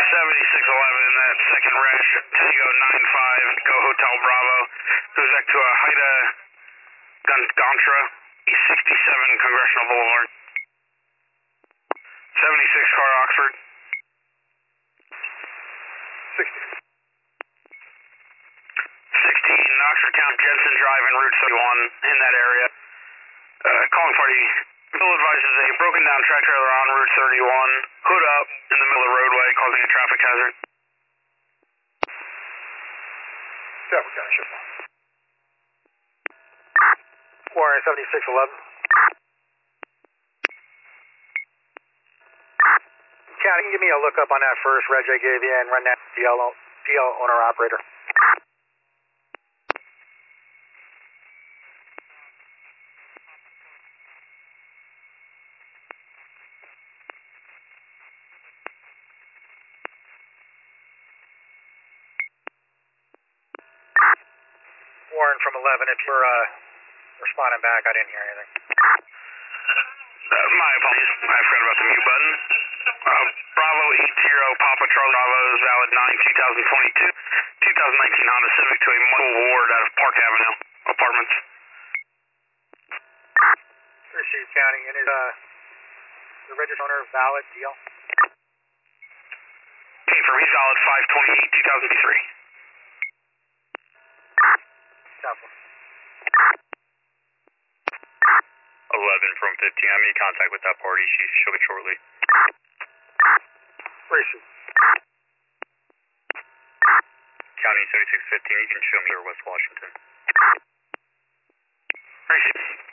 7611, that second rash, Tango 95, go Hotel Bravo. Goes back to Haida Gantra, East 67 Congressional Boulevard. 76 car Oxford. 16 Oxford Count Jensen Drive and Route 31 in that area. Calling party. Bill advises a broken down track trailer on Route 31, hood up in the middle of the roadway, causing a traffic hazard. Traffic County, ship on. Warren 7611. County, can you give me a look up on that first reg I gave you and run that DL owner operator? Warren from 11, if you're responding back, I didn't hear anything. My apologies, I forgot about the mute button. Bravo 80 Papa Charlie Bravo is valid 9/2022, 2019 Honda Civic to a Michael Ward out of Park Avenue Apartments. Received, County, and is the registered owner valid deal? Confirm, he's valid 5/28/2003. Copy. 11 from 15. I made contact with that party. She'll be shortly. Received. County 7615, you can show me or West Washington. Received.